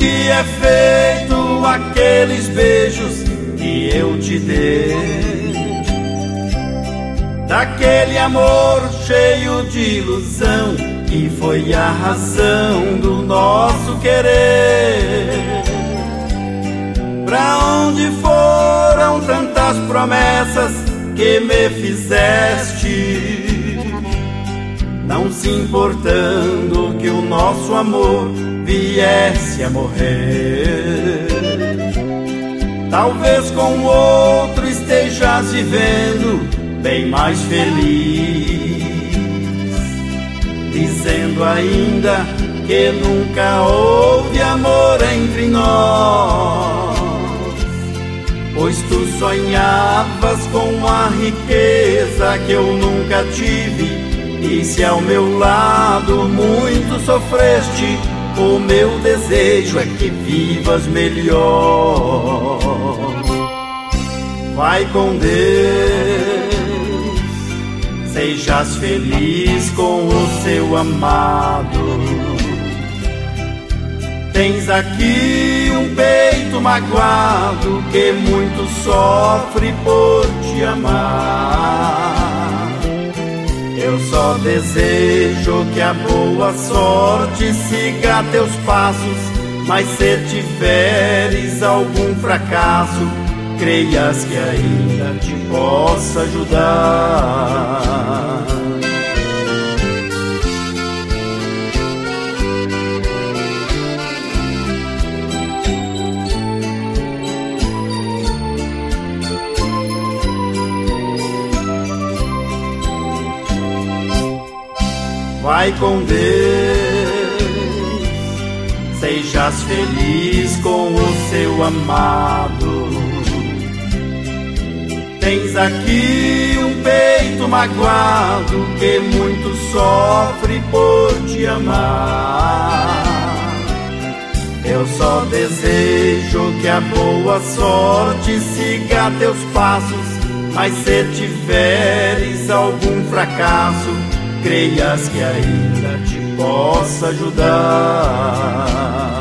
que é feito aqueles beijos que eu te dei, daquele amor cheio de ilusão que foi a razão do nosso querer. Pra onde foram tantas promessas que me fizeste, não se importando que o nosso amor viesse a morrer? Talvez com outro estejas vivendo bem mais feliz, dizendo ainda que nunca houve amor entre nós, pois tu sonhavas com a riqueza que eu nunca tive. E se ao meu lado muito sofreste, o meu desejo é que vivas melhor. Vai com Deus, sejas feliz com o seu amado. Tens aqui um peito magoado que muito sofre por te amar. Eu só desejo que a boa sorte siga teus passos, mas se tiveres algum fracasso, creias que ainda te possa ajudar. Vai com Deus, sejas feliz com o seu amado. Tens aqui um peito magoado que muito sofre por te amar. Eu só desejo que a boa sorte siga teus passos, mas se tiveres algum fracasso, creias que ainda te possa ajudar.